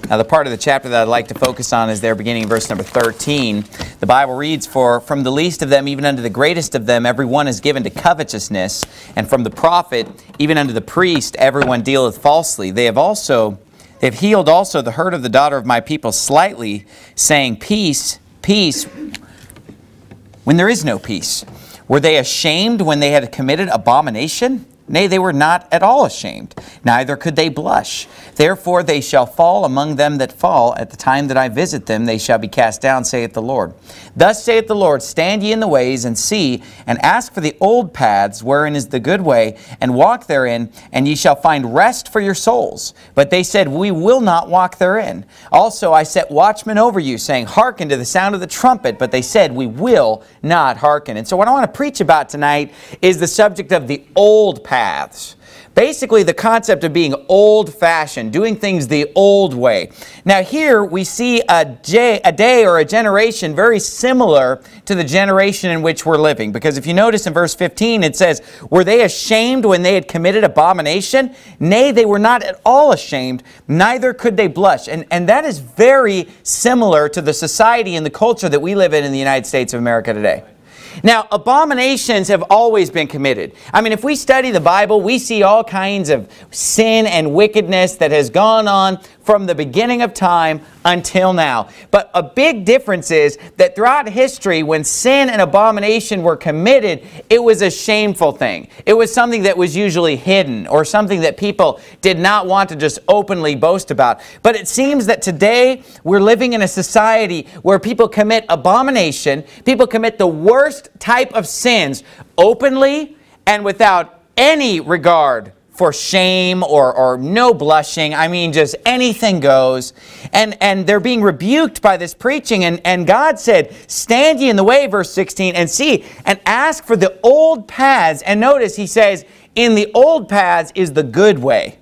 Now, the part of the chapter that I'd like to focus on is there beginning in verse number 13. The Bible reads, "For from the least of them even unto the greatest of them every one is given to covetousness, and from the prophet even unto the priest every one dealeth falsely. They have healed also the hurt of the daughter of my people slightly, saying, Peace, peace, when there is no peace. Were they ashamed when they had committed abomination? Nay, they were not at all ashamed, neither could they blush. Therefore they shall fall among them that fall. At the time that I visit them, they shall be cast down, saith the Lord. Thus saith the Lord, stand ye in the ways, and see, and ask for the old paths, wherein is the good way, and walk therein, and ye shall find rest for your souls. But they said, we will not walk therein. Also I set watchmen over you, saying, hearken to the sound of the trumpet. But they said, we will not hearken. And so what I want to preach about tonight is the subject of the old paths. Basically, the concept of being old-fashioned, doing things the old way. Now here we see a day or a generation very similar to the generation in which we're living. Because if you notice in verse 15, it says, were they ashamed when they had committed abomination? Nay, they were not at all ashamed, neither could they blush. And that is very similar to the society and the culture that we live in the United States of America today. Now, abominations have always been committed. I mean, if we study the Bible, we see all kinds of sin and wickedness that has gone on from the beginning of time until now. But a big difference is that throughout history, when sin and abomination were committed, it was a shameful thing. It was something that was usually hidden or something that people did not want to just openly boast about. But it seems that today we're living in a society where people commit abomination, people commit the worst type of sins openly and without any regard for shame or no blushing. I mean, just anything goes. And they're being rebuked by this preaching. And God said, stand ye in the way, verse 16, and see, and ask for the old paths. And notice he says, in the old paths is the good way,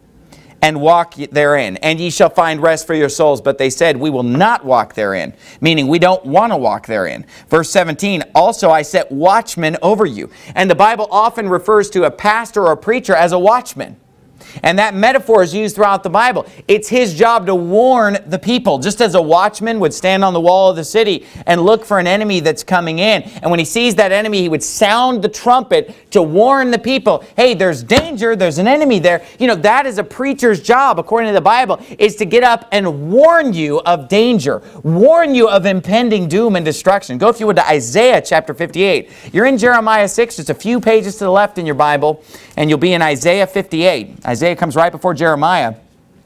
and walk therein, and ye shall find rest for your souls. But they said, we will not walk therein, meaning we don't want to walk therein. Verse 17, also I set watchmen over you. And the Bible often refers to a pastor or a preacher as a watchman. And that metaphor is used throughout the Bible. It's his job to warn the people, just as a watchman would stand on the wall of the city and look for an enemy that's coming in. And when he sees that enemy, he would sound the trumpet to warn the people, hey, there's danger, there's an enemy there. You know, that is a preacher's job, according to the Bible, is to get up and warn you of danger, warn you of impending doom and destruction. Go, if you would, to Isaiah chapter 58. You're in Jeremiah 6, just a few pages to the left in your Bible, and you'll be in Isaiah 58. Isaiah comes right before Jeremiah.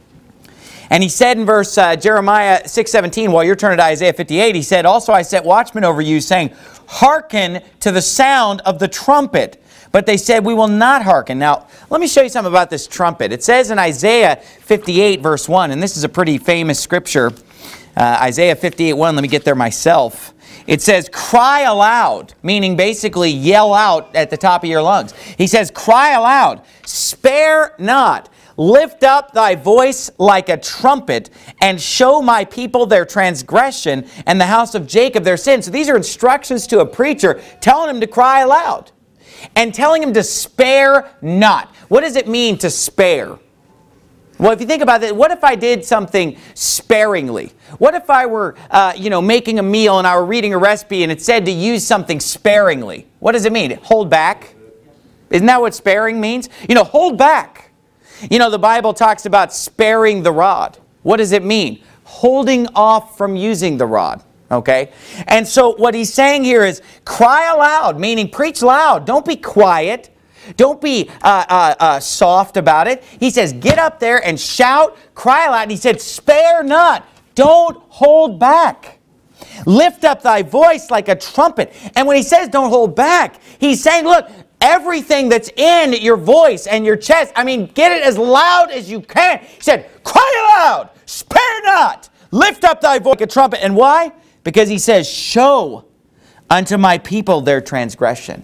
And he said in verse Jeremiah 6:17, while you're turning to Isaiah 58, he said, also I set watchmen over you, saying, hearken to the sound of the trumpet. But they said, we will not hearken. Now, let me show you something about this trumpet. It says in Isaiah 58, verse 1, and this is a pretty famous scripture, Isaiah 58:1, let me get there myself. It says, cry aloud, meaning basically yell out at the top of your lungs. He says, cry aloud, spare not, lift up thy voice like a trumpet, and show my people their transgression, and the house of Jacob their sin. So these are instructions to a preacher telling him to cry aloud and telling him to spare not. What does it mean to spare? Well, if you think about it, what if I did something sparingly? What if I were, making a meal and I were reading a recipe and it said to use something sparingly? What does it mean? Hold back? Isn't that what sparing means? Hold back. The Bible talks about sparing the rod. What does it mean? Holding off from using the rod. Okay? And so what he's saying here is cry aloud, meaning preach loud. Don't be quiet. Don't be soft about it. He says, get up there and shout, cry aloud. And he said, spare not. Don't hold back. Lift up thy voice like a trumpet. And when he says don't hold back, he's saying, look, everything that's in your voice and your chest, get it as loud as you can. He said, cry aloud, spare not. Lift up thy voice like a trumpet. And why? Because he says, show unto my people their transgression,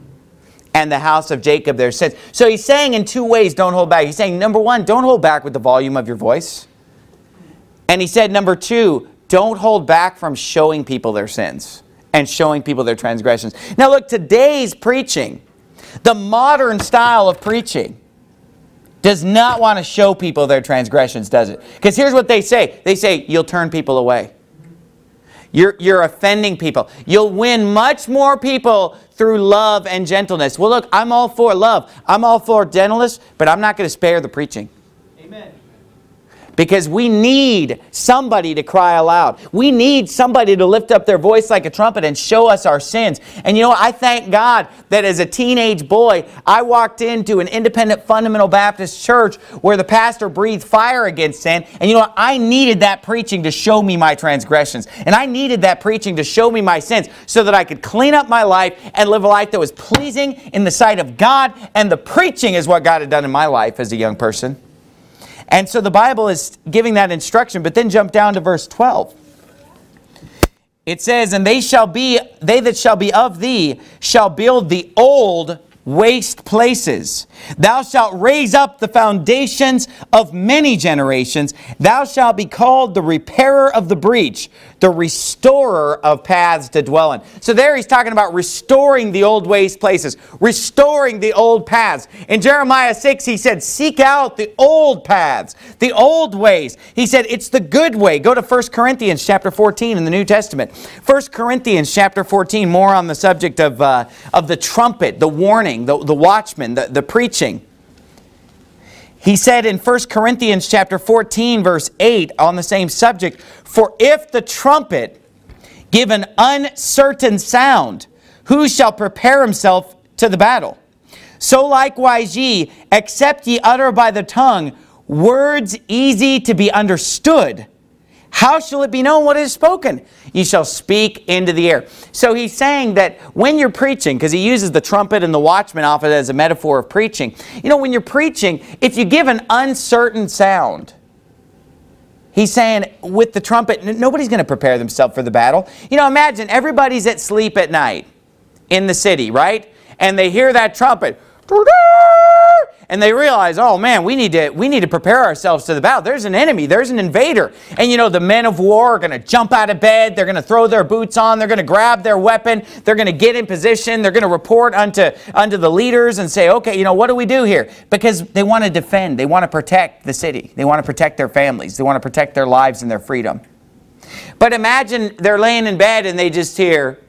and the house of Jacob their sins. So he's saying in two ways, don't hold back. He's saying, number one, don't hold back with the volume of your voice. And he said, number two, don't hold back from showing people their sins and showing people their transgressions. Now look, today's preaching, the modern style of preaching, does not want to show people their transgressions, does it? Because here's what they say. They say, you'll turn people away. You're offending people. You'll win much more people through love and gentleness. Well, look, I'm all for love. I'm all for gentleness, but I'm not going to spare the preaching. Amen. Because we need somebody to cry aloud. We need somebody to lift up their voice like a trumpet and show us our sins. And you know what? I thank God that as a teenage boy, I walked into an independent fundamental Baptist church where the pastor breathed fire against sin. And you know what? I needed that preaching to show me my transgressions. And I needed that preaching to show me my sins so that I could clean up my life and live a life that was pleasing in the sight of God. And the preaching is what God had done in my life as a young person. And so the Bible is giving that instruction, but then jump down to verse 12. It says, and they that shall be of thee shall build the old waste places. Thou shalt raise up the foundations of many generations. Thou shalt be called the repairer of the breach, the restorer of paths to dwell in. So there he's talking about restoring the old waste places, restoring the old paths. In Jeremiah 6, he said, seek out the old paths, the old ways. He said, it's the good way. Go to 1 Corinthians chapter 14 in the New Testament. 1 Corinthians chapter 14, more on the subject of the trumpet, the warning, the watchman, the preaching. He said in 1 Corinthians chapter 14, verse 8, on the same subject, for if the trumpet give an uncertain sound, who shall prepare himself to the battle? So likewise ye, except ye utter by the tongue words easy to be understood, how shall it be known what is spoken? Ye shall speak into the air. So he's saying that when you're preaching, because he uses the trumpet and the watchman often as a metaphor of preaching. You know, when you're preaching, if you give an uncertain sound, he's saying with the trumpet, nobody's going to prepare themselves for the battle. You know, imagine everybody's at sleep at night in the city, right? And they hear that trumpet. And they realize, oh man, we need to prepare ourselves to the battle. There's an enemy. There's an invader. And you know, the men of war are going to jump out of bed. They're going to throw their boots on. They're going to grab their weapon. They're going to get in position. They're going to report unto the leaders and say, okay, you know, what do we do here? Because they want to defend. They want to protect the city. They want to protect their families. They want to protect their lives and their freedom. But imagine they're laying in bed and they just hear,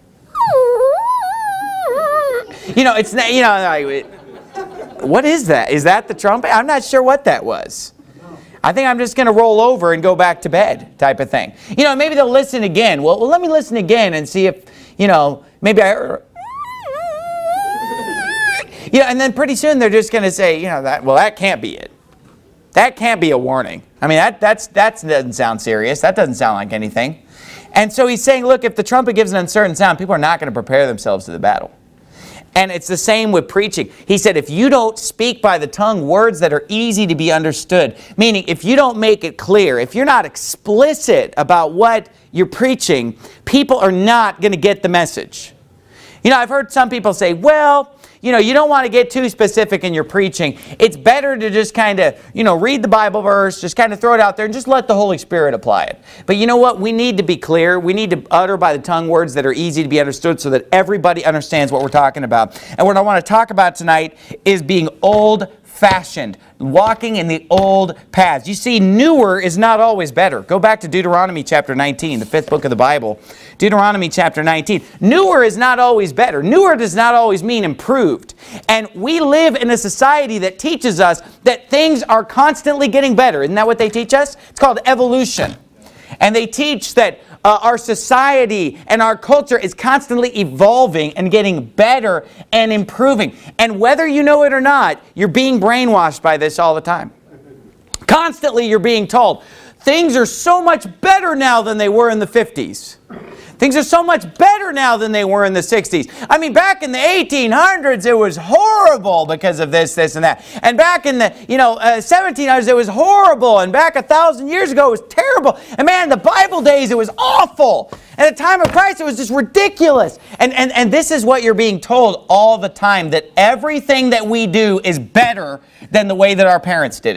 you know, it's not, you know, like, what is that? Is that the trumpet? I'm not sure what that was. I think I'm just going to roll over and go back to bed type of thing. You know, maybe they'll listen again. Well, let me listen again and see if, you know, maybe I... You know, and then pretty soon they're just going to say, you know, that can't be it. That can't be a warning. I mean, that doesn't sound serious. That doesn't sound like anything. And so he's saying, look, if the trumpet gives an uncertain sound, people are not going to prepare themselves to the battle. And it's the same with preaching. He said, if you don't speak by the tongue words that are easy to be understood, meaning if you don't make it clear, if you're not explicit about what you're preaching, people are not going to get the message. You know, I've heard some people say, well, you know, you don't want to get too specific in your preaching. It's better to just kind of, you know, read the Bible verse, just kind of throw it out there and just let the Holy Spirit apply it. But you know what? We need to be clear. We need to utter by the tongue words that are easy to be understood so that everybody understands what we're talking about. And what I want to talk about tonight is being old-fashioned, walking in the old paths. You see, newer is not always better. Go back to Deuteronomy chapter 19, the 5th book of the Bible. Deuteronomy chapter 19. Newer is not always better. Newer does not always mean improved. And we live in a society that teaches us that things are constantly getting better. Isn't that what they teach us? It's called evolution. And they teach that our society and our culture is constantly evolving and getting better and improving. And whether you know it or not, you're being brainwashed by this all the time. Constantly you're being told, things are so much better now than they were in the 50s. Things are so much better now than they were in the 60s. I mean, back in the 1800s, it was horrible because of this, and that. And back in the 1700s, it was horrible. And back 1,000 years ago, it was terrible. And man, in the Bible days, it was awful. At the time of Christ, it was just ridiculous. And this is what you're being told all the time, that everything that we do is better than the way that our parents did it.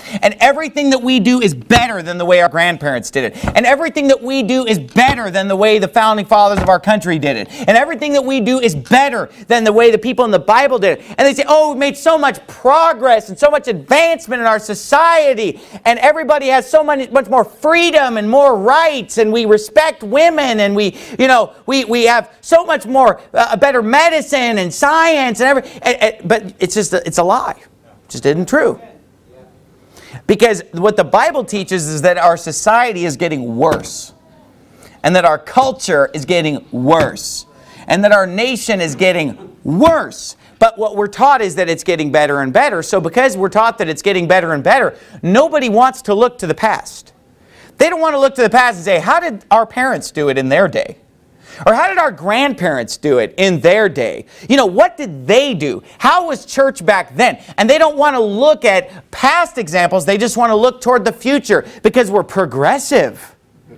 And everything that we do is better than the way our grandparents did it. And everything that we do is better than the way the founding fathers of our country did it. And everything that we do is better than the way the people in the Bible did it. And they say, oh, we've made so much progress and so much advancement in our society. And everybody has so much more freedom and more rights. And we respect women. And we have so much more, better medicine and science and everything. But it's a lie. It just isn't true. Because what the Bible teaches is that our society is getting worse. And that our culture is getting worse. And that our nation is getting worse. But what we're taught is that it's getting better and better. So because we're taught that it's getting better and better, nobody wants to look to the past. They don't want to look to the past and say, how did our parents do it in their day? Or how did our grandparents do it in their day? What did they do? How was church back then? And they don't want to look at past examples. They just want to look toward the future because we're progressive.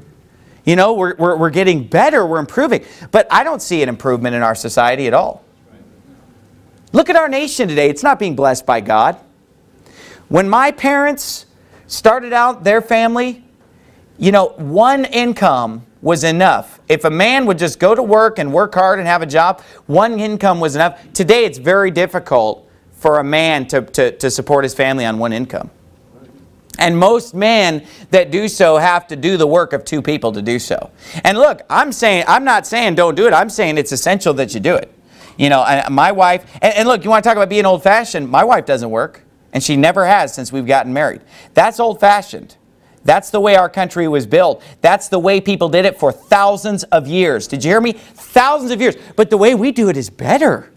We're getting better. We're improving. But I don't see an improvement in our society at all. Look at our nation today. It's not being blessed by God. When my parents started out their family, one income was enough. If a man would just go to work and work hard and have a job, one income was enough. Today it's very difficult for a man to support his family on one income. And most men that do so have to do the work of two people to do so. And look, I'm not saying don't do it. I'm saying it's essential that you do it. My wife, and look, you want to talk about being old-fashioned? My wife doesn't work, and she never has since we've gotten married. That's old-fashioned. That's the way our country was built. That's the way people did it for thousands of years. Did you hear me? Thousands of years. But the way we do it is better.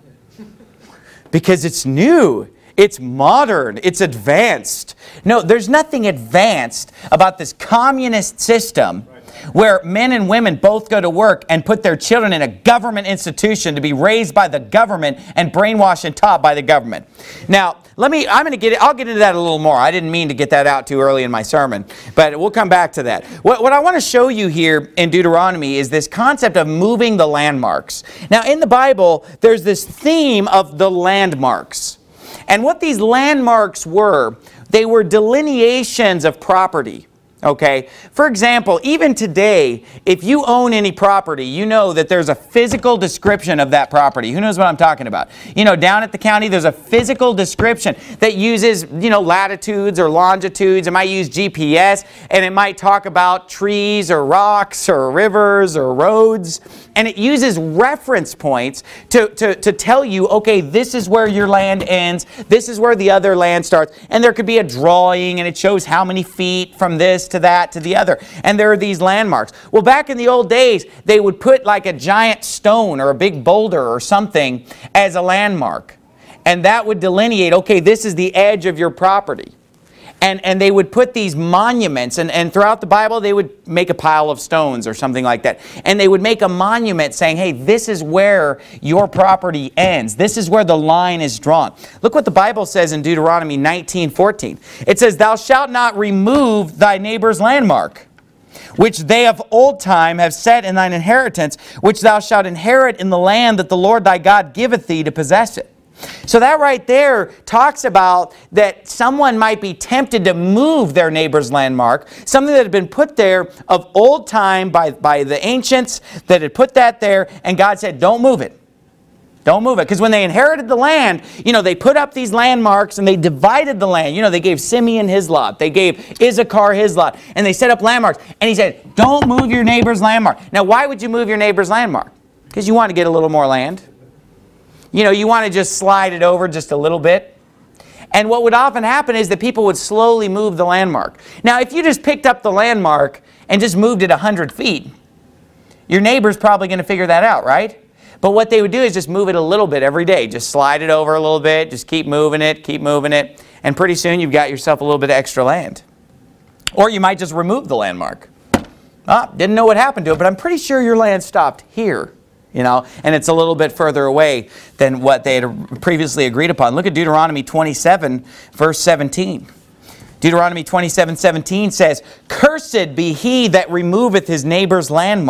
Because it's new. It's modern. It's advanced. No, there's nothing advanced about this communist system where men and women both go to work and put their children in a government institution to be raised by the government and brainwashed and taught by the government. Now, I'll get into that a little more. I didn't mean to get that out too early in my sermon, but we'll come back to that. What I want to show you here in Deuteronomy is this concept of moving the landmarks. Now, in the Bible, there's this theme of the landmarks. And what these landmarks were, they were delineations of property. Okay? For example, even today, if you own any property, you know that there's a physical description of that property. Who knows what I'm talking about? Down at the county, there's a physical description that uses, latitudes or longitudes. It might use GPS, and it might talk about trees or rocks or rivers or roads. And it uses reference points to tell you, okay, this is where your land ends. This is where the other land starts. And there could be a drawing, and it shows how many feet from this to that to the other. And there are these landmarks. Well, back in the old days, they would put like a giant stone or a big boulder or something as a landmark. And that would delineate, okay, this is the edge of your property. And they would put these monuments, and throughout the Bible, they would make a pile of stones or something like that. And they would make a monument saying, hey, this is where your property ends. This is where the line is drawn. Look what the Bible says in Deuteronomy 19:14. It says, thou shalt not remove thy neighbor's landmark, which they of old time have set in thine inheritance, which thou shalt inherit in the land that the Lord thy God giveth thee to possess it. So that right there talks about that someone might be tempted to move their neighbor's landmark, something that had been put there of old time by the ancients that had put that there, and God said, don't move it. Don't move it. Because when they inherited the land, they put up these landmarks and they divided the land. They gave Simeon his lot. They gave Issachar his lot. And they set up landmarks. And he said, don't move your neighbor's landmark. Now, why would you move your neighbor's landmark? Because you want to get a little more land. You want to just slide it over just a little bit. And what would often happen is that people would slowly move the landmark. Now, if you just picked up the landmark and just moved it 100 feet, your neighbor's probably going to figure that out, right? But what they would do is just move it a little bit every day. Just slide it over a little bit. Just keep moving it. And pretty soon you've got yourself a little bit of extra land. Or you might just remove the landmark. Didn't know what happened to it, but I'm pretty sure your land stopped here. And it's a little bit further away than what they had previously agreed upon. Look at Deuteronomy 27, verse 17. Deuteronomy 27:17 says, cursed be he that removeth his neighbor's landmark,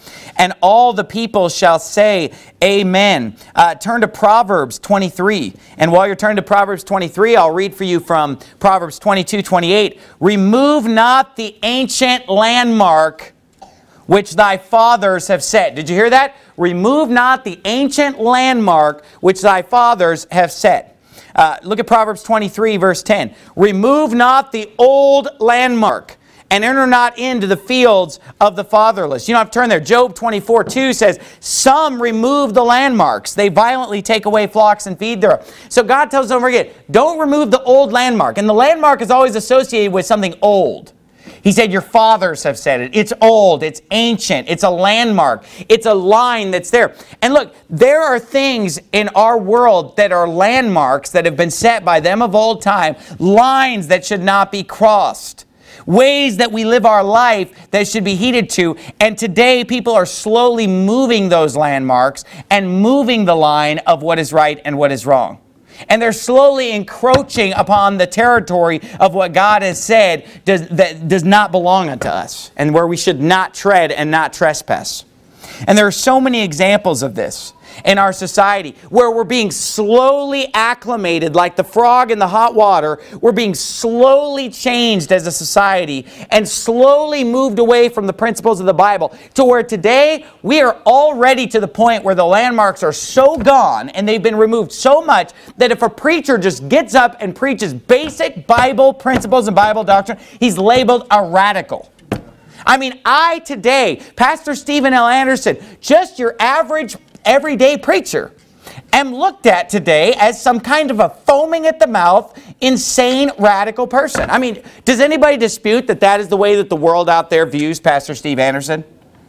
And all the people shall say, Amen. Turn to Proverbs 23. And while you're turning to Proverbs 23, I'll read for you from Proverbs 22:28. Remove not the ancient landmark which thy fathers have set. Did you hear that? Remove not the ancient landmark which thy fathers have set. Look at Proverbs 23, verse 10. Remove not the old landmark, and enter not into the fields of the fatherless. You don't have to turn there. Job 24:2 says, some remove the landmarks. They violently take away flocks and feed thereof. So God tells us over again, don't remove the old landmark. And the landmark is always associated with something old. He said, your fathers have said it. It's old. It's ancient. It's a landmark. It's a line that's there. And look, there are things in our world that are landmarks that have been set by them of old time. Lines that should not be crossed. Ways that we live our life that should be heeded to. And today people are slowly moving those landmarks and moving the line of what is right and what is wrong. And they're slowly encroaching upon the territory of what God has said that does not belong unto us, and where we should not tread and not trespass. And there are so many examples of this in our society where we're being slowly acclimated like the frog in the hot water. We're being slowly changed as a society and slowly moved away from the principles of the Bible to where today we are already to the point where the landmarks are so gone and they've been removed so much that if a preacher just gets up and preaches basic Bible principles and Bible doctrine, he's labeled a radical. I mean, today, Pastor Stephen L. Anderson, just your average everyday preacher, am looked at today as some kind of a foaming at the mouth, insane, radical person. I mean, does anybody dispute that that is the way that the world out there views Pastor Steve Anderson?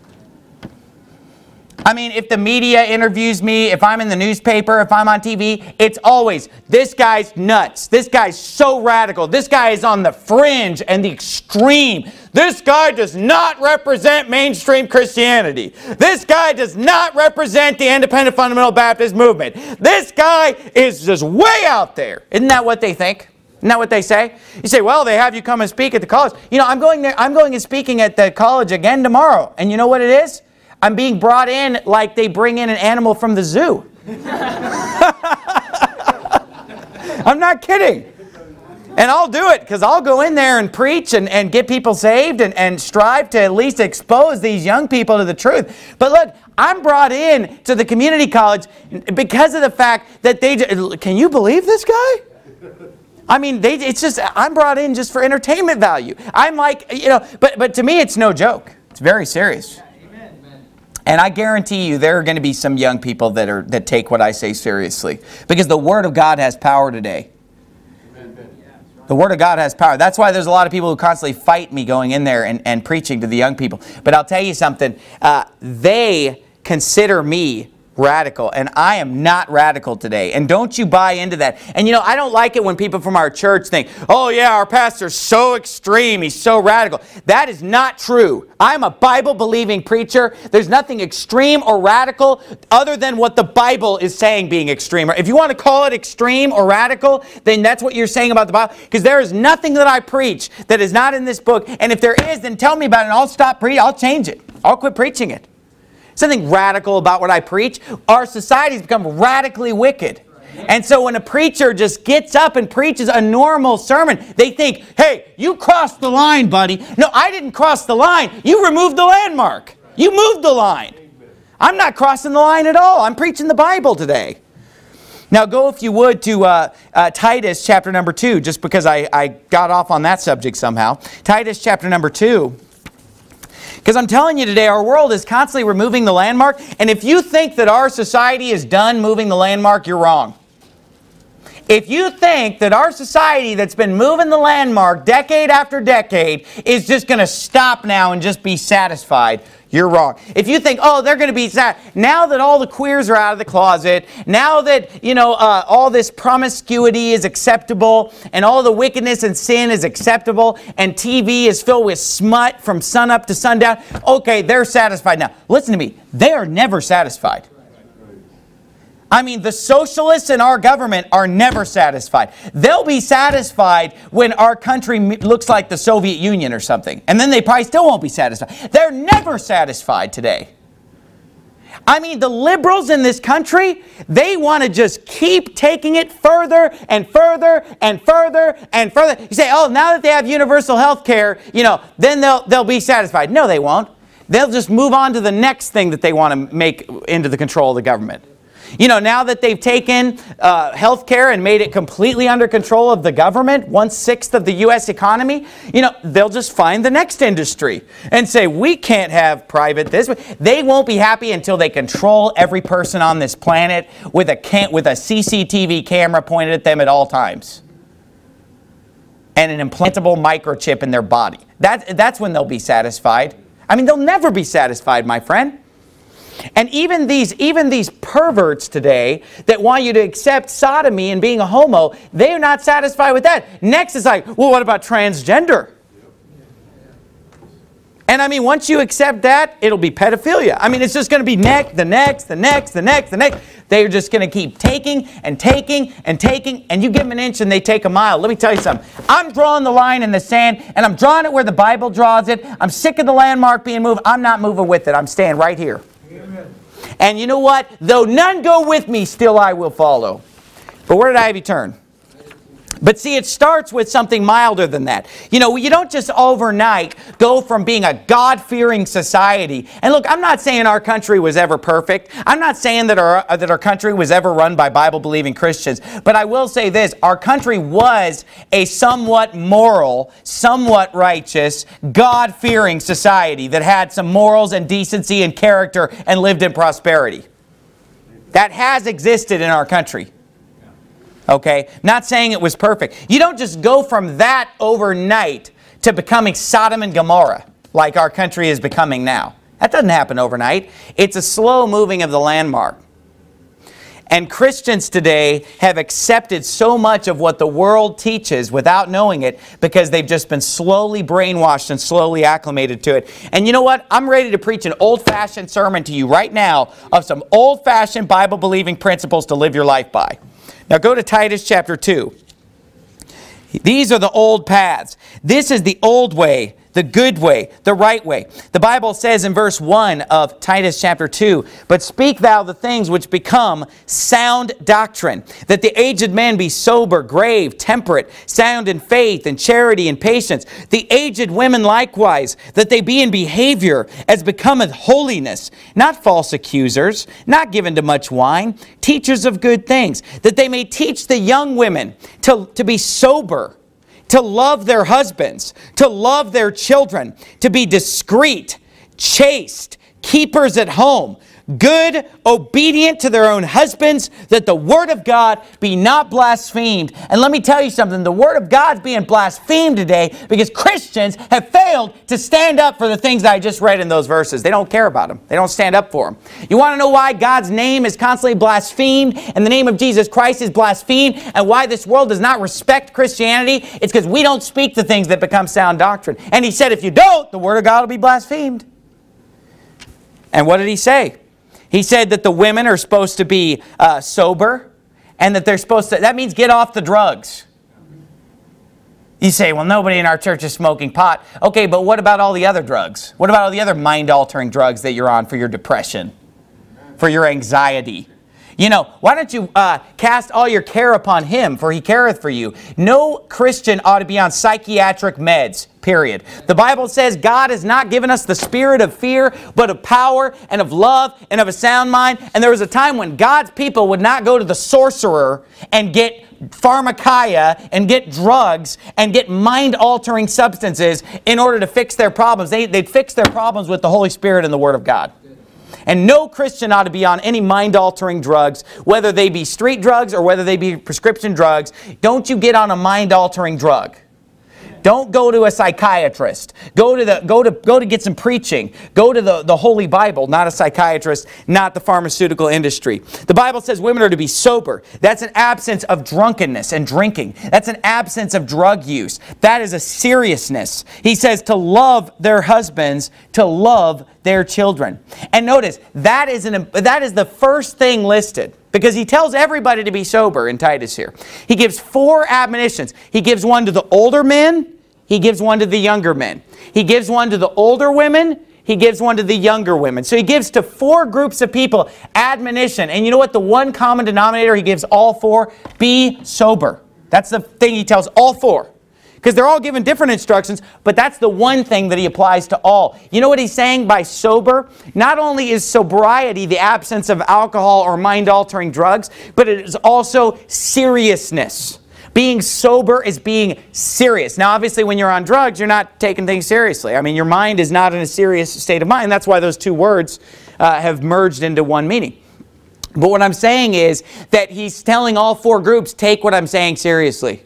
I mean, if the media interviews me, if I'm in the newspaper, if I'm on TV, it's always, this guy's nuts. This guy's so radical. This guy is on the fringe and the extreme. This guy does not represent mainstream Christianity. This guy does not represent the independent fundamental Baptist movement. This guy is just way out there. Isn't that what they think? Isn't that what they say? You say, well, they have you come and speak at the college. You know, I'm going and speaking at the college again tomorrow. And you know what it is? I'm being brought in like they bring in an animal from the zoo. I'm not kidding. And I'll do it because I'll go in there and preach and get people saved and strive to at least expose these young people to the truth. But look, I'm brought in to the community college because of the fact that can you believe this guy? I mean, it's just, I'm brought in just for entertainment value. I'm like, but to me it's no joke. It's very serious. And I guarantee you there are going to be some young people that take what I say seriously. Because the Word of God has power today. The Word of God has power. That's why there's a lot of people who constantly fight me going in there and preaching to the young people. But I'll tell you something. They consider me radical, and I am not radical today. And don't you buy into that. And I don't like it when people from our church think, oh yeah, our pastor's so extreme, he's so radical. That is not true. I'm a Bible-believing preacher. There's nothing extreme or radical other than what the Bible is saying being extreme. If you want to call it extreme or radical, then that's what you're saying about the Bible. Because there is nothing that I preach that is not in this book. And if there is, then tell me about it and I'll stop preaching. I'll change it. I'll quit preaching it. Something radical about what I preach. Our society's become radically wicked. And so when a preacher just gets up and preaches a normal sermon, they think, hey, you crossed the line, buddy. No, I didn't cross the line. You removed the landmark. You moved the line. I'm not crossing the line at all. I'm preaching the Bible today. Now go, if you would, to Titus chapter number 2, just because I got off on that subject somehow. Titus chapter number 2. Because I'm telling you today, our world is constantly removing the landmark. And if you think that our society is done moving the landmark, you're wrong. If you think that our society that's been moving the landmark decade after decade is just going to stop now and just be satisfied, you're wrong. If you think, oh, they're going to be sad, now that all the queers are out of the closet, now that, all this promiscuity is acceptable, and all the wickedness and sin is acceptable, and TV is filled with smut from sun up to sundown, okay, they're satisfied now. Listen to me. They are never satisfied. I mean, the socialists in our government are never satisfied. They'll be satisfied when our country looks like the Soviet Union or something. And then they probably still won't be satisfied. They're never satisfied today. I mean, the liberals in this country, they want to just keep taking it further and further and further and further. You say, oh, now that they have universal health care, then they'll be satisfied. No, they won't. They'll just move on to the next thing that they want to make into the control of the government. Now that they've taken health care and made it completely under control of the government, 1/6 of the U.S. economy, they'll just find the next industry and say, we can't have private this. They won't be happy until they control every person on this planet with a CCTV camera pointed at them at all times. And an implantable microchip in their body. That's when they'll be satisfied. I mean, they'll never be satisfied, my friend. And even these perverts today that want you to accept sodomy and being a homo, they're not satisfied with that. Next is like, well, what about transgender? And I mean, once you accept that, it'll be pedophilia. I mean, it's just going to be the next. They're just going to keep taking and taking and taking, and you give them an inch and they take a mile. Let me tell you something. I'm drawing the line in the sand, and I'm drawing it where the Bible draws it. I'm sick of the landmark being moved. I'm not moving with it. I'm staying right here. Amen. And you know what? Though none go with me, still I will follow. But where did I have you turn? But see, it starts with something milder than that. You don't just overnight go from being a God-fearing society. And look, I'm not saying our country was ever perfect. I'm not saying that our country was ever run by Bible-believing Christians. But I will say this, our country was a somewhat moral, somewhat righteous, God-fearing society that had some morals and decency and character and lived in prosperity. That has existed in our country. Okay? Not saying it was perfect. You don't just go from that overnight to becoming Sodom and Gomorrah like our country is becoming now. That doesn't happen overnight. It's a slow moving of the landmark. And Christians today have accepted so much of what the world teaches without knowing it because they've just been slowly brainwashed and slowly acclimated to it. And you know what? I'm ready to preach an old-fashioned sermon to you right now of some old-fashioned Bible-believing principles to live your life by. Now go to Titus chapter 2. These are the old paths. This is the old way, the good way, the right way. The Bible says in verse 1 of Titus chapter 2, "But speak thou the things which become sound doctrine, that the aged men be sober, grave, temperate, sound in faith and charity and patience. The aged women likewise, that they be in behavior as becometh holiness, not false accusers, not given to much wine, teachers of good things, that they may teach the young women to be sober, to love their husbands, to love their children, to be discreet, chaste, keepers at home, good, obedient to their own husbands, that the word of God be not blasphemed." And let me tell you something, the word of God's being blasphemed today because Christians have failed to stand up for the things that I just read in those verses. They don't care about them. They don't stand up for them. You want to know why God's name is constantly blasphemed and the name of Jesus Christ is blasphemed and why this world does not respect Christianity? It's because we don't speak the things that become sound doctrine. And he said, if you don't, the word of God will be blasphemed. And what did he say? He said that the women are supposed to be sober and that they're supposed to, that means get off the drugs. You say, well, nobody in our church is smoking pot. Okay, but what about all the other drugs? What about all the other mind-altering drugs that you're on for your depression, for your anxiety? Why don't you cast all your care upon Him, for He careth for you. No Christian ought to be on psychiatric meds, period. The Bible says God has not given us the spirit of fear, but of power and of love and of a sound mind. And there was a time when God's people would not go to the sorcerer and get pharmakia and get drugs and get mind-altering substances in order to fix their problems. They'd fix their problems with the Holy Spirit and the Word of God. And no Christian ought to be on any mind-altering drugs, whether they be street drugs or whether they be prescription drugs. Don't you get on a mind-altering drug. Don't go to a psychiatrist. Go to get some preaching. Go to the Holy Bible, not a psychiatrist, not the pharmaceutical industry. The Bible says women are to be sober. That's an absence of drunkenness and drinking. That's an absence of drug use. That is a seriousness. He says to love their husbands, to love their children. And notice, that is the first thing listed. Because he tells everybody to be sober in Titus here. He gives 4 admonitions. He gives one to the older men. He gives one to the younger men. He gives one to the older women. he gives one to the younger women. So he gives to 4 groups of people admonition. And you know what? The one common denominator he gives all 4? Be sober. That's the thing he tells all 4. Because they're all given different instructions, but that's the one thing that he applies to all. You know what he's saying by sober? Not only is sobriety the absence of alcohol or mind-altering drugs, but it is also seriousness. Being sober is being serious. Now, obviously, when you're on drugs, you're not taking things seriously. I mean, your mind is not in a serious state of mind. That's why those 2 words have merged into one meaning. But what I'm saying is that he's telling all 4 groups, take what I'm saying seriously.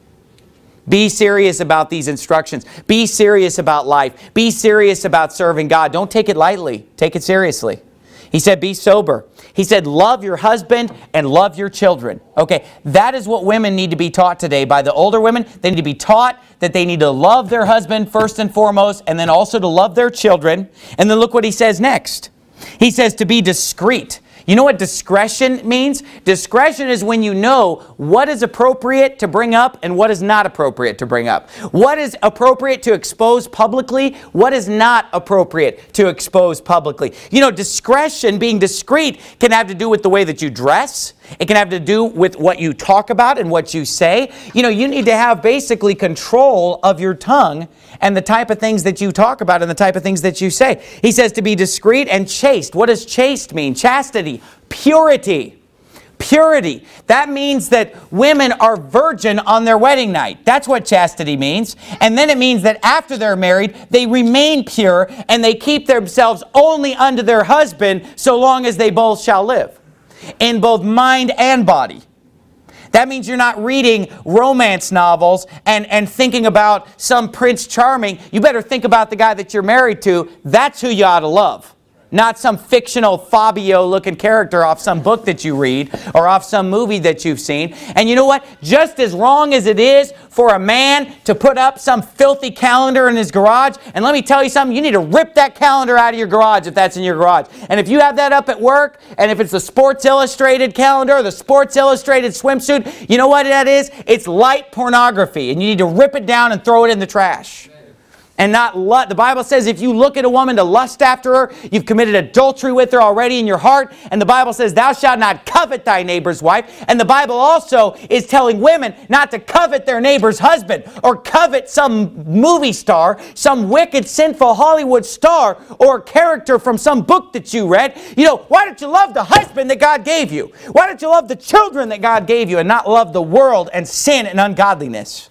Be serious about these instructions. Be serious about life. Be serious about serving God. Don't take it lightly. Take it seriously. He said, be sober. He said, love your husband and love your children. Okay, that is what women need to be taught today by the older women. They need to be taught that they need to love their husband first and foremost, and then also to love their children. And then look what he says next. He says to be discreet. You know what discretion means? Discretion is when you know what is appropriate to bring up and what is not appropriate to bring up. What is appropriate to expose publicly, what is not appropriate to expose publicly. You know, discretion, being discreet, can have to do with the way that you dress. It can have to do with what you talk about and what you say. You know, you need to have basically control of your tongue and the type of things that you talk about and the type of things that you say. He says to be discreet and chaste. What does chaste mean? Chastity, purity. Purity. That means that women are virgin on their wedding night. That's what chastity means. And then it means that after they're married, they remain pure and they keep themselves only unto their husband so long as they both shall live, in both mind and body. That means you're not reading romance novels and thinking about some Prince Charming. You better think about the guy that you're married to. That's who you ought to love. Not some fictional Fabio-looking character off some book that you read or off some movie that you've seen. And you know what? Just as wrong as it is for a man to put up some filthy calendar in his garage, and let me tell you something, you need to rip that calendar out of your garage if that's in your garage. And if you have that up at work, and if it's the Sports Illustrated calendar or the Sports Illustrated swimsuit, you know what that is? It's light pornography, and you need to rip it down and throw it in the trash. And not lust. The Bible says if you look at a woman to lust after her, you've committed adultery with her already in your heart. And the Bible says thou shalt not covet thy neighbor's wife. And the Bible also is telling women not to covet their neighbor's husband or covet some movie star, some wicked, sinful Hollywood star or character from some book that you read. You know, why don't you love the husband that God gave you? Why don't you love the children that God gave you and not love the world and sin and ungodliness?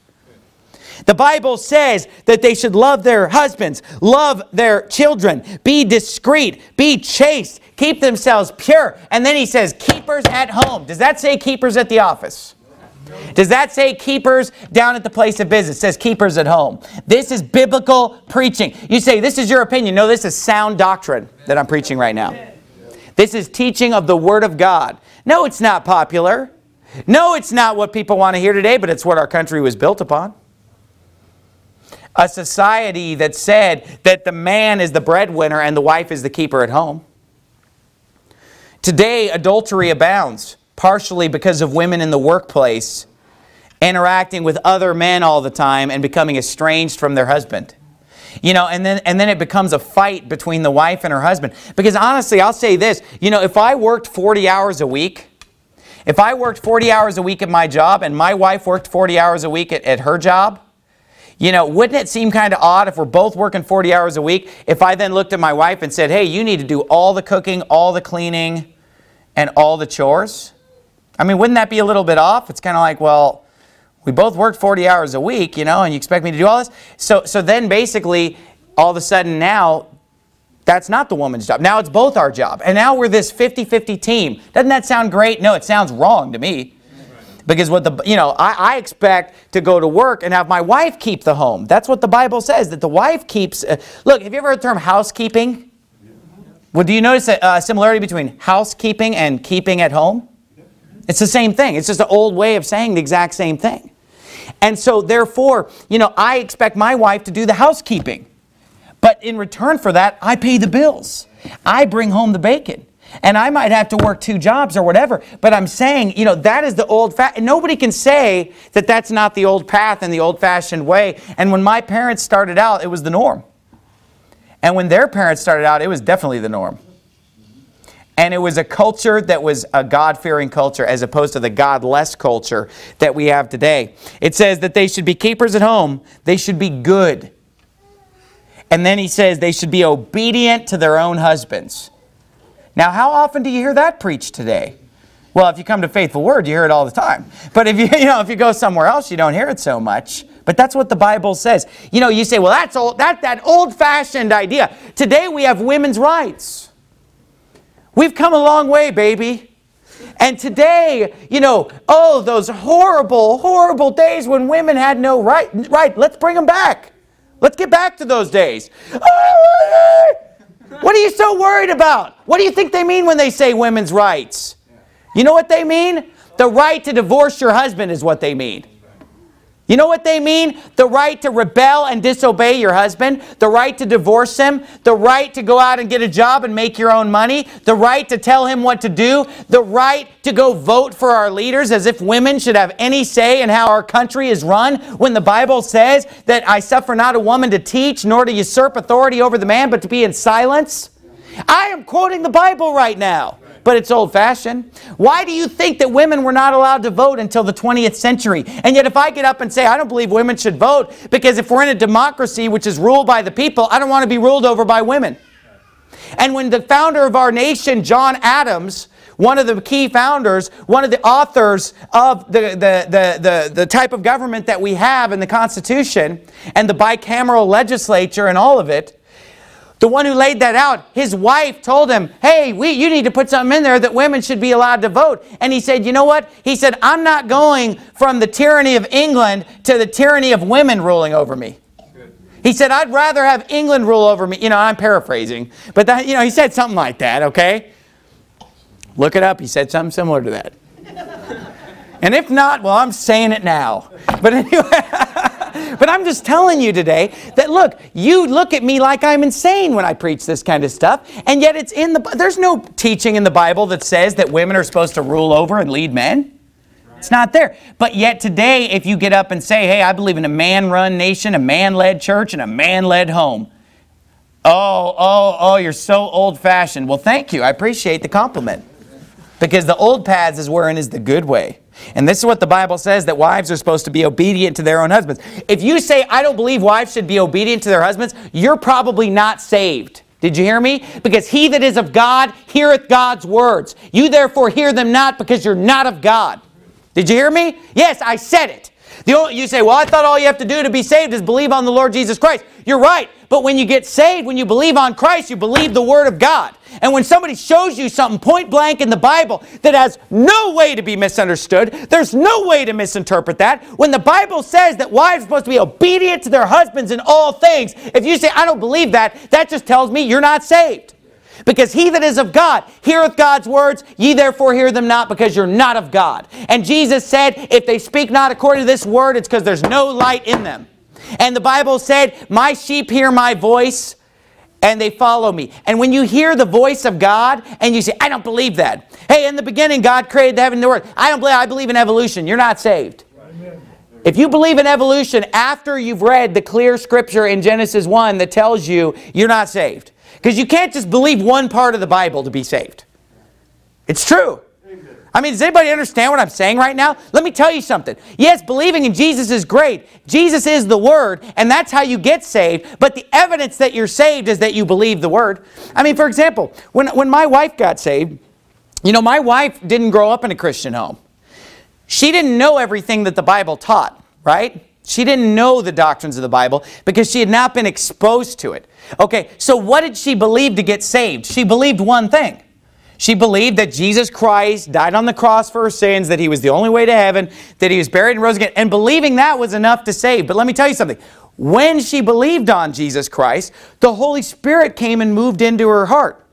The Bible says that they should love their husbands, love their children, be discreet, be chaste, keep themselves pure. And then he says, keepers at home. Does that say keepers at the office? Does that say keepers down at the place of business? It says keepers at home. This is biblical preaching. You say, this is your opinion. No, this is sound doctrine that I'm preaching right now. This is teaching of the Word of God. No, it's not popular. No, it's not what people want to hear today, but it's what our country was built upon. A society that said that the man is the breadwinner and the wife is the keeper at home. Today, adultery abounds, partially because of women in the workplace interacting with other men all the time and becoming estranged from their husband. You know, and then it becomes a fight between the wife and her husband. Because honestly, I'll say this, you know, if I worked 40 hours a week, if I worked 40 hours a week at my job and my wife worked 40 hours a week at her job, you know, wouldn't it seem kind of odd if we're both working 40 hours a week, if I then looked at my wife and said, hey, you need to do all the cooking, all the cleaning, and all the chores? I mean, wouldn't that be a little bit off? It's kind of like, well, we both worked 40 hours a week, you know, and you expect me to do all this? So then basically, all of a sudden now, that's not the woman's job. Now it's both our job. And now we're this 50-50 team. Doesn't that sound great? No, it sounds wrong to me. Because I expect to go to work and have my wife keep the home. That's what the Bible says, that the wife keeps... Look, have you ever heard the term housekeeping? Well, do you notice a similarity between housekeeping and keeping at home? It's the same thing. It's just an old way of saying the exact same thing. And so, therefore, you know, I expect my wife to do the housekeeping. But in return for that, I pay the bills. I bring home the bacon. And I might have to work 2 jobs or whatever. But I'm saying, you know, that is the old... Nobody can say that that's not the old path and the old-fashioned way. And when my parents started out, it was the norm. And when their parents started out, it was definitely the norm. And it was a culture that was a God-fearing culture as opposed to the godless culture that we have today. It says that they should be keepers at home. They should be good. And then he says they should be obedient to their own husbands. Now, how often do you hear that preached today? Well, if you come to Faithful Word, you hear it all the time. But if you go somewhere else, you don't hear it so much. But that's what the Bible says. You say, well, that's old, that old-fashioned idea. Today we have women's rights. We've come a long way, baby. And today, those horrible, horrible days when women had no right. Let's bring them back. Let's get back to those days. What are you so worried about? What do you think they mean when they say women's rights? You know what they mean? The right to divorce your husband is what they mean. You know what they mean? The right to rebel and disobey your husband. The right to divorce him. The right to go out and get a job and make your own money. The right to tell him what to do. The right to go vote for our leaders as if women should have any say in how our country is run, when the Bible says that I suffer not a woman to teach nor to usurp authority over the man, but to be in silence. I am quoting the Bible right now. But it's old-fashioned. Why do you think that women were not allowed to vote until the 20th century? And yet if I get up and say, I don't believe women should vote, because if we're in a democracy which is ruled by the people, I don't want to be ruled over by women. And when the founder of our nation, John Adams, one of the key founders, one of the authors of the type of government that we have in the Constitution, and the bicameral legislature and all of it, the one who laid that out, his wife told him, hey, you need to put something in there that women should be allowed to vote. And he said, you know what? He said, I'm not going from the tyranny of England to the tyranny of women ruling over me. He said, I'd rather have England rule over me. I'm paraphrasing. But that, he said something like that, okay? Look it up. He said something similar to that. And if not, well, I'm saying it now. But anyway... But I'm just telling you today that, look, you look at me like I'm insane when I preach this kind of stuff, and yet it's there's no teaching in the Bible that says that women are supposed to rule over and lead men. It's not there. But yet today, if you get up and say, hey, I believe in a man-run nation, a man-led church, and a man-led home. Oh, you're so old-fashioned. Well, thank you. I appreciate the compliment. Because the old paths is wherein is the good way. And this is what the Bible says, that wives are supposed to be obedient to their own husbands. If you say, I don't believe wives should be obedient to their husbands, you're probably not saved. Did you hear me? Because he that is of God heareth God's words. You therefore hear them not, because you're not of God. Did you hear me? Yes, I said it. You say, well, I thought all you have to do to be saved is believe on the Lord Jesus Christ. You're right. But when you get saved, when you believe on Christ, you believe the Word of God. And when somebody shows you something point blank in the Bible that has no way to be misunderstood, there's no way to misinterpret that. When the Bible says that wives are supposed to be obedient to their husbands in all things, if you say, I don't believe that, that just tells me you're not saved. Because he that is of God heareth God's words, ye therefore hear them not, because you're not of God. And Jesus said, if they speak not according to this word, it's because there's no light in them. And the Bible said, my sheep hear my voice, and they follow me. And when you hear the voice of God, and you say, I don't believe that. Hey, in the beginning, God created the heaven and the earth. I believe in evolution. You're not saved. Amen. If you believe in evolution after you've read the clear scripture in Genesis 1 that tells you you're not saved. Because you can't just believe one part of the Bible to be saved. It's true. I mean, does anybody understand what I'm saying right now? Let me tell you something. Yes, believing in Jesus is great. Jesus is the Word, and that's how you get saved. But the evidence that you're saved is that you believe the Word. I mean, for example, when my wife got saved, my wife didn't grow up in a Christian home. She didn't know everything that the Bible taught, right? She didn't know the doctrines of the Bible because she had not been exposed to it. Okay, so what did she believe to get saved? She believed one thing. She believed that Jesus Christ died on the cross for her sins, that he was the only way to heaven, that he was buried and rose again. And believing that was enough to save. But let me tell you something. When she believed on Jesus Christ, the Holy Spirit came and moved into her heart.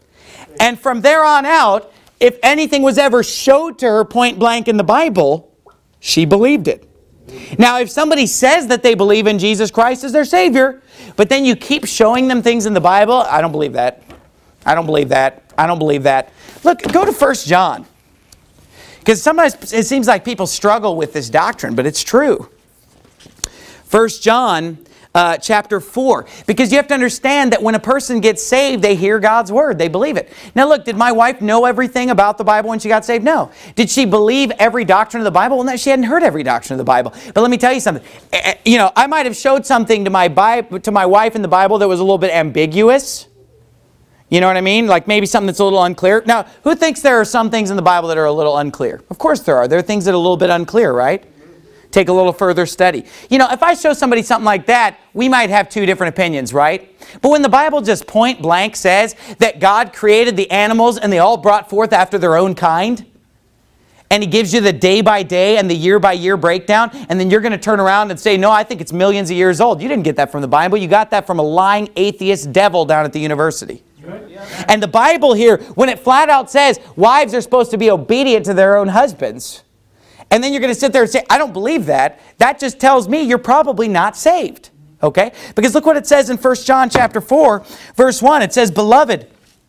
And from there on out, if anything was ever showed to her point blank in the Bible, she believed it. Now, if somebody says that they believe in Jesus Christ as their Savior, but then you keep showing them things in the Bible, I don't believe that. I don't believe that. I don't believe that. Look, go to 1 John. Because sometimes it seems like people struggle with this doctrine, but it's true. 1 John chapter 4. Because you have to understand that when a person gets saved, they hear God's word. They believe it. Now look, did my wife know everything about the Bible when she got saved? No. Did she believe every doctrine of the Bible? Well, no, she hadn't heard every doctrine of the Bible. But let me tell you something. You know, I might have showed something to my wife in the Bible that was a little bit ambiguous. You know what I mean? Like maybe something that's a little unclear. Now, who thinks there are some things in the Bible that are a little unclear? Of course there are. There are things that are a little bit unclear, right? Take a little further study. You know, if I show somebody something like that, we might have two different opinions, right? But when the Bible just point blank says that God created the animals and they all brought forth after their own kind, and He gives you the day by day and the year by year breakdown, and then you're going to turn around and say, no, I think it's millions of years old. You didn't get that from the Bible. You got that from a lying atheist devil down at the university. And the Bible here, when it flat out says wives are supposed to be obedient to their own husbands, and then you're going to sit there and say, I don't believe that, that just tells me you're probably not saved. Okay? Because look what it says in 1 John chapter 4, verse 1. It says, Beloved,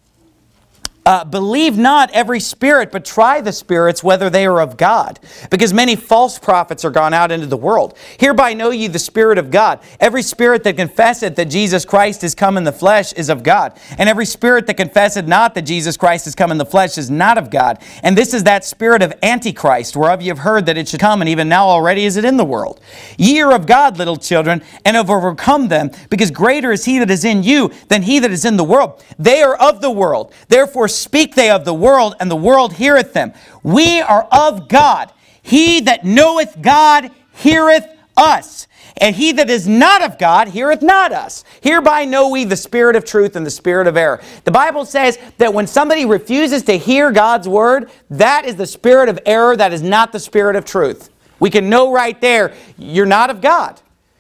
believe not every spirit, but try the spirits whether they are of God. Because many false prophets are gone out into the world. Hereby know ye the Spirit of God. Every spirit that confesseth that Jesus Christ is come in the flesh is of God. And every spirit that confesseth not that Jesus Christ is come in the flesh is not of God. And this is that spirit of Antichrist, whereof ye have heard that it should come, and even now already is it in the world. Ye are of God, little children, and have overcome them, because greater is He that is in you than he that is in the world. They are of the world. Therefore speak they of the world, and the world heareth them. We are of God. He that knoweth God heareth us. And he that is not of God heareth not us. Hereby know we the spirit of truth and the spirit of error. The Bible says that when somebody refuses to hear God's word, that is the spirit of error. That is not the spirit of truth. We can know right there, you're not of God.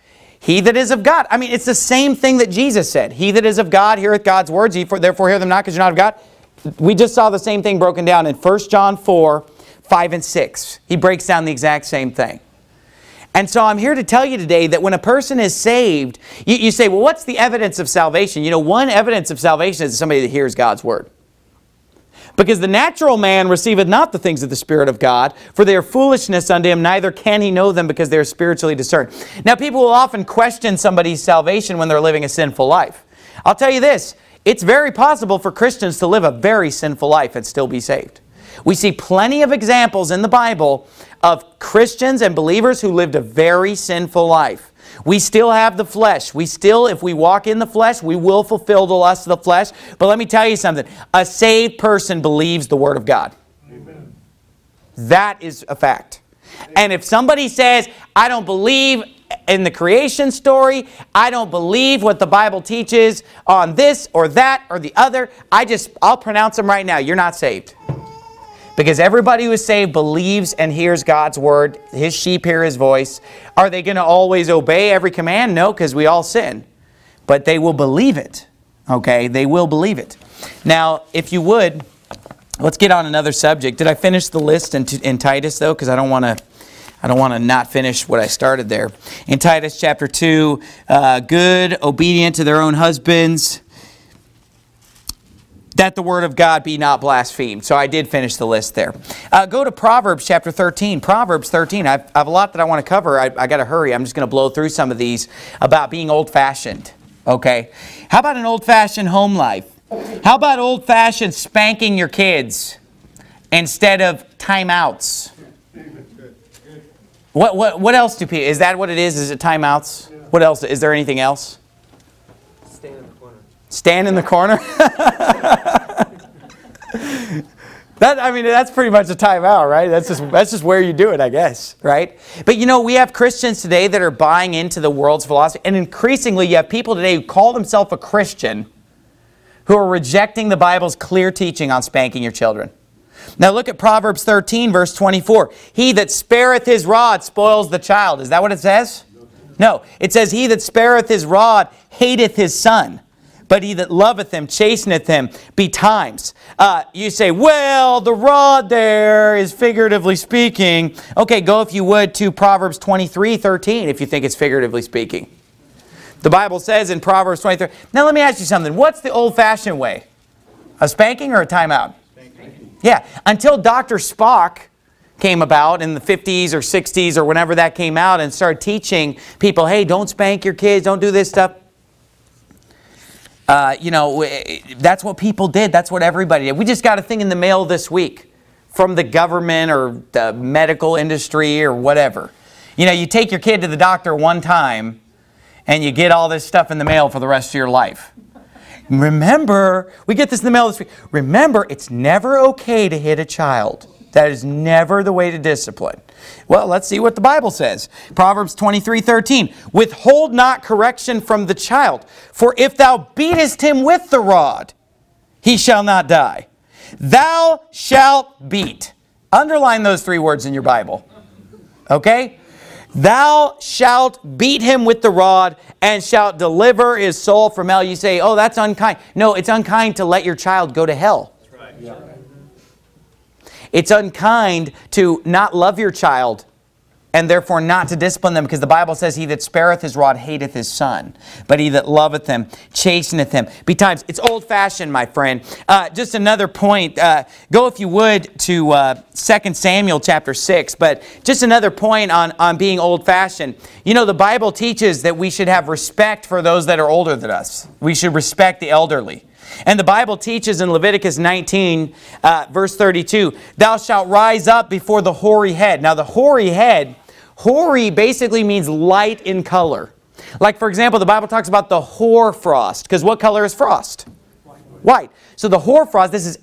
He that is of God. I mean, it's the same thing that Jesus said. He that is of God heareth God's words. Ye therefore hear them not, because you're not of God. We just saw the same thing broken down in 1 John 4, 5 and 6. He breaks down the exact same thing. And so I'm here to tell you today that when a person is saved, you say, well, what's the evidence of salvation? You know, one evidence of salvation is somebody that hears God's word. Because the natural man receiveth not the things of the Spirit of God, for they are foolishness unto him, neither can he know them, because they are spiritually discerned. Now, people will often question somebody's salvation when they're living a sinful life. I'll tell you this. It's very possible for Christians to live a very sinful life and still be saved. We see plenty of examples in the Bible of Christians and believers who lived a very sinful life. We still have the flesh. We still, if we walk in the flesh, we will fulfill the lust of the flesh. But let me tell you something. A saved person believes the Word of God. Amen. That is a fact. And if somebody says, I don't believe in the creation story, I don't believe what the Bible teaches on this or that or the other, I'll pronounce them right now. You're not saved. Because everybody who is saved believes and hears God's word. His sheep hear His voice. Are they going to always obey every command? No, because we all sin. But they will believe it. Okay, they will believe it. Now, if you would, let's get on another subject. Did I finish the list in Titus though? Because I don't want to not finish what I started there. In Titus chapter 2, good, obedient to their own husbands, that the word of God be not blasphemed. So I did finish the list there. Go to Proverbs chapter 13. Proverbs 13. I have a lot that I want to cover. I got to hurry. I'm just going to blow through some of these about being old-fashioned. Okay. How about an old-fashioned home life? How about old-fashioned spanking your kids instead of timeouts? What else do people... Is that what it is? Is it timeouts? Yeah. What else? Is there anything else? Stand in the corner. Stand in the corner? That's pretty much a timeout, right? That's just where you do it, I guess, right? But you know, we have Christians today that are buying into the world's philosophy. And increasingly, you have people today who call themselves a Christian who are rejecting the Bible's clear teaching on spanking your children. Now look at Proverbs 13, verse 24. He that spareth his rod spoils the child. Is that what it says? No. It says, he that spareth his rod hateth his son, but he that loveth him chasteneth him betimes. You say, well, the rod there is figuratively speaking. Okay, go if you would to Proverbs 23, 13, if you think it's figuratively speaking. The Bible says in Proverbs 23. Now let me ask you something. What's the old-fashioned way? A spanking or a timeout? Yeah, until Dr. Spock came about in the 50s or 60s or whenever that came out and started teaching people, hey, don't spank your kids, don't do this stuff. That's what people did. That's what everybody did. We just got a thing in the mail this week from the government or the medical industry or whatever. You take your kid to the doctor one time and you get all this stuff in the mail for the rest of your life. Remember, we get this in the mail this week. Remember, it's never okay to hit a child. That is never the way to discipline. Well, let's see what the Bible says. Proverbs 23:13. Withhold not correction from the child, for if thou beatest him with the rod, he shall not die. Thou shalt beat. Underline those 3 words in your Bible. Okay? Thou shalt beat him with the rod and shalt deliver his soul from hell. You say, oh, that's unkind. No, it's unkind to let your child go to hell. That's right. Yeah. It's unkind to not love your child and therefore not to discipline them, because the Bible says, he that spareth his rod hateth his son, but he that loveth him chasteneth him. Betimes, it's old-fashioned, my friend. Just another point. Go, if you would, to 2 Samuel chapter 6, but just another point on being old-fashioned. The Bible teaches that we should have respect for those that are older than us. We should respect the elderly. And the Bible teaches in Leviticus 19, verse 32, thou shalt rise up before the hoary head. Now the hoary head, hoary basically means light in color. Like, for example, the Bible talks about the hoarfrost, because what color is frost? White. So the hoarfrost, this is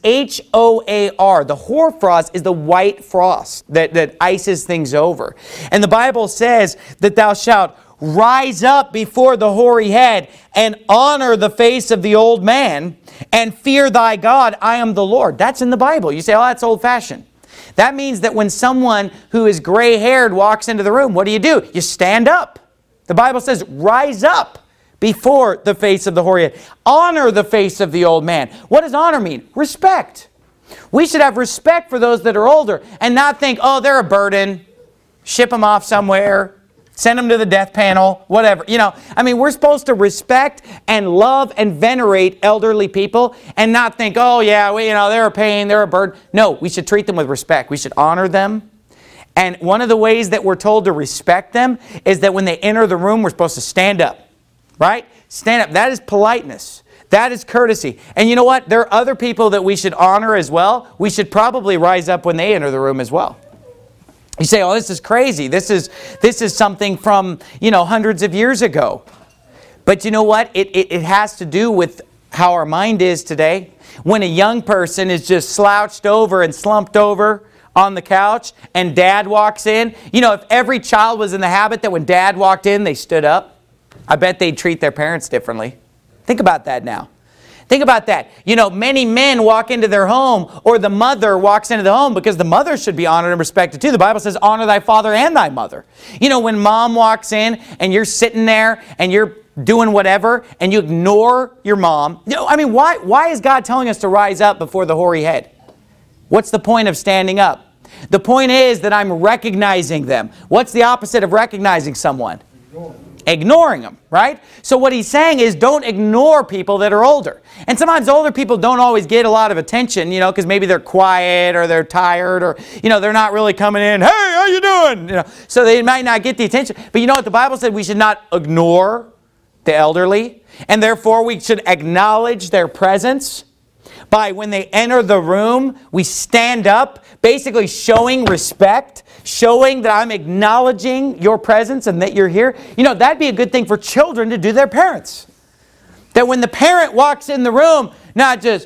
H-O-A-R. The hoarfrost is the white frost that ices things over. And the Bible says that thou shalt rise up before the hoary head and honor the face of the old man and fear thy God. I am the Lord. That's in the Bible. You say, oh, that's old-fashioned. That means that when someone who is gray-haired walks into the room, what do? You stand up. The Bible says, rise up before the face of the hoary head. Honor the face of the old man. What does honor mean? Respect. We should have respect for those that are older and not think, oh, they're a burden. Ship them off somewhere. Send them to the death panel, whatever. We're supposed to respect and love and venerate elderly people and not think, oh yeah, they're a pain, they're a burden. No, we should treat them with respect. We should honor them. And one of the ways that we're told to respect them is that when they enter the room, we're supposed to stand up. Right? Stand up. That is politeness. That is courtesy. And you know what? There are other people that we should honor as well. We should probably rise up when they enter the room as well. You say, oh, this is crazy. This is something from, hundreds of years ago. But you know what? It has to do with how our mind is today. When a young person is just slouched over and slumped over on the couch and dad walks in, if every child was in the habit that when dad walked in, they stood up, I bet they'd treat their parents differently. Think about that now. Think about that. Many men walk into their home, or the mother walks into the home, because the mother should be honored and respected too. The Bible says, honor thy father and thy mother. When mom walks in and you're sitting there and you're doing whatever and you ignore your mom. Why is God telling us to rise up before the hoary head? What's the point of standing up? The point is that I'm recognizing them. What's the opposite of recognizing someone? Ignoring them, right? So what he's saying is, don't ignore people that are older. And sometimes older people don't always get a lot of attention, because maybe they're quiet or they're tired or, they're not really coming in, hey, how you doing? So they might not get the attention. But you know what? The Bible said we should not ignore the elderly, and therefore we should acknowledge their presence. By when they enter the room, we stand up, basically showing respect, showing that I'm acknowledging your presence and that you're here. That'd be a good thing for children to do their parents. That when the parent walks in the room, not just,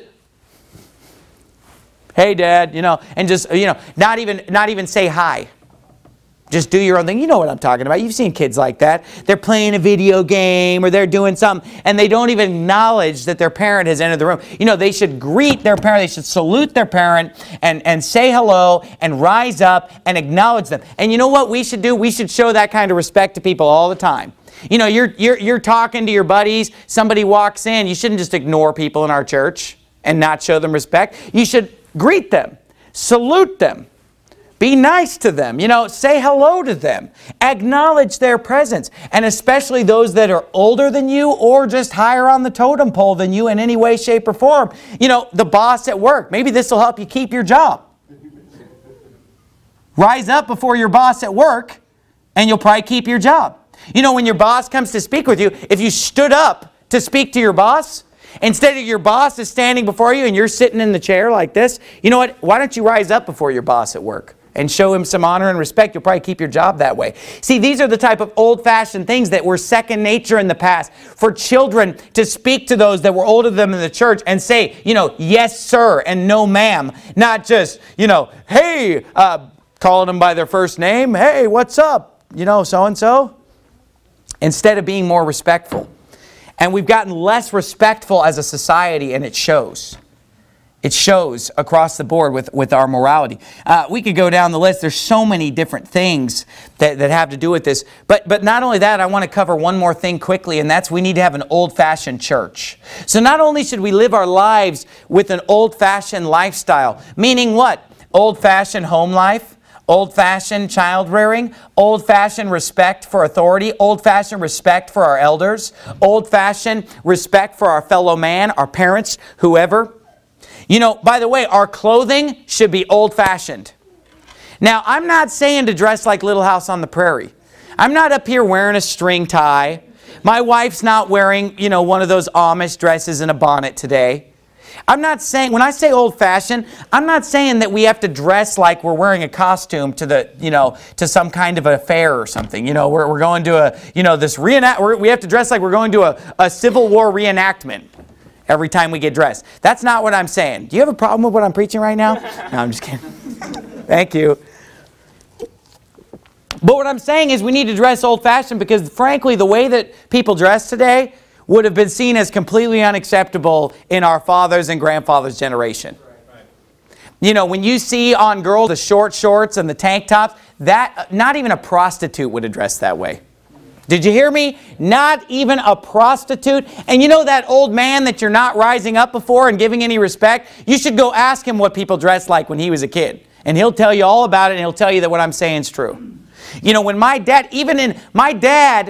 hey, Dad, and just, not even say hi. Just do your own thing. You know what I'm talking about. You've seen kids like that. They're playing a video game or they're doing something and they don't even acknowledge that their parent has entered the room. They should greet their parent. They should salute their parent and say hello and rise up and acknowledge them. And you know what we should do? We should show that kind of respect to people all the time. You're talking to your buddies. Somebody walks in. You shouldn't just ignore people in our church and not show them respect. You should greet them, salute them. Be nice to them, say hello to them. Acknowledge their presence. And especially those that are older than you or just higher on the totem pole than you in any way, shape, or form. The boss at work. Maybe this will help you keep your job. Rise up before your boss at work, and you'll probably keep your job. You know, when your boss comes to speak with you, if you stood up to speak to your boss, instead of your boss is standing before you and you're sitting in the chair like this, you know what? Why don't you rise up before your boss at work and show him some honor and respect? You'll probably keep your job that way. See, these are the type of old-fashioned things that were second nature in the past. For children to speak to those that were older than them in the church and say, you know, yes, sir, and no, ma'am. Not just, you know, hey, calling them by their first name. Hey, what's up? You know, so-and-so. Instead of being more respectful. And we've gotten less respectful as a society, and it shows. It shows across the board with our morality. We could go down the list. There's so many different things that have to do with this. But not only that, I want to cover one more thing quickly, and that's we need to have an old-fashioned church. So not only should we live our lives with an old-fashioned lifestyle, meaning what? Old-fashioned home life. Old-fashioned child rearing, old-fashioned respect for authority, old-fashioned respect for our elders, old-fashioned respect for our fellow man, our parents, whoever. You know, by the way, our clothing should be old-fashioned. Now, I'm not saying to dress like Little House on the Prairie. I'm not up here wearing a string tie. My wife's not wearing, you know, one of those Amish dresses and a bonnet today. I'm not saying, when I say old-fashioned, I'm not saying that we have to dress like we're wearing a costume to the, you know, to some kind of a fair or something. You know, we're going to a, you know, this we have to dress like we're going to a Civil War reenactment every time we get dressed. That's not what I'm saying. Do you have a problem with what I'm preaching right now? No, I'm just kidding. Thank you. But what I'm saying is we need to dress old-fashioned because, frankly, the way that people dress today would have been seen as completely unacceptable in our fathers' and grandfathers' generation. You know, when you see on girls the short shorts and the tank tops, that not even a prostitute would have dressed that way. Did you hear me? Not even a prostitute. And you know that old man that you're not rising up before and giving any respect? You should go ask him what people dressed like when he was a kid. And he'll tell you all about it, and he'll tell you that what I'm saying is true. You know, when my dad, my dad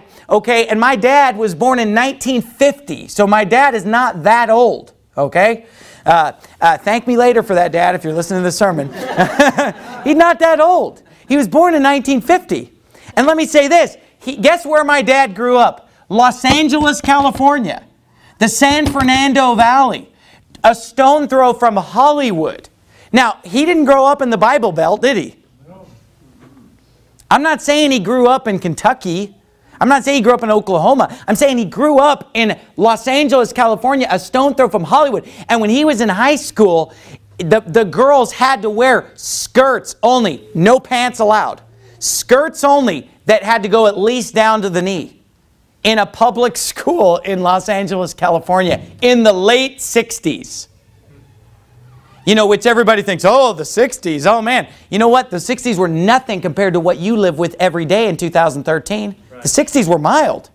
was born in 1950. So my dad is not that old, okay? Thank me later for that, Dad, if you're listening to the sermon. He's not that old. He was born in 1950. And let me say this. Guess where my dad grew up? Los Angeles, California. The San Fernando Valley. A stone throw from Hollywood. Now, he didn't grow up in the Bible Belt, did he? I'm not saying he grew up in Kentucky. I'm not saying he grew up in Oklahoma. I'm saying he grew up in Los Angeles, California, a stone throw from Hollywood. And when he was in high school, the girls had to wear skirts only, no pants allowed. Skirts only that had to go at least down to the knee in a public school in Los Angeles, California in the late 60s. You know, which everybody thinks, oh, the 60s, oh man. You know what? The 60s were nothing compared to what you live with every day in 2013. Right. The 60s were mild.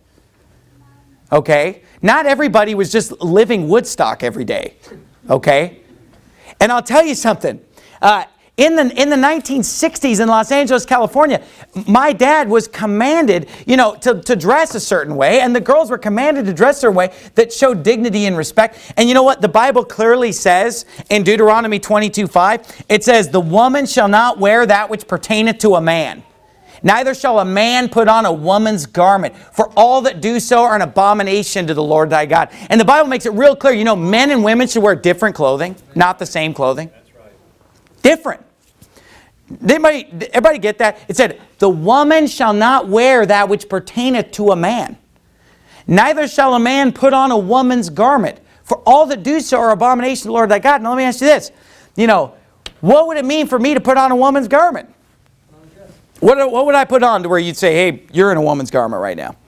Okay? Not everybody was just living Woodstock every day. Okay? And I'll tell you something. In the 1960s in Los Angeles, California, my dad was commanded, you know, to dress a certain way, and the girls were commanded to dress their way that showed dignity and respect. And you know what? The Bible clearly says in Deuteronomy 22:5, it says, "The woman shall not wear that which pertaineth to a man. Neither shall a man put on a woman's garment, for all that do so are an abomination to the Lord thy God." And the Bible makes it real clear, you know, men and women should wear different clothing, not the same clothing. That's right. Different. Everybody get that? It said, "The woman shall not wear that which pertaineth to a man. Neither shall a man put on a woman's garment, for all that do so are abomination to the Lord thy God." Now let me ask you this. You know, what would it mean for me to put on a woman's garment? What would I put on to where you'd say, hey, you're in a woman's garment right now?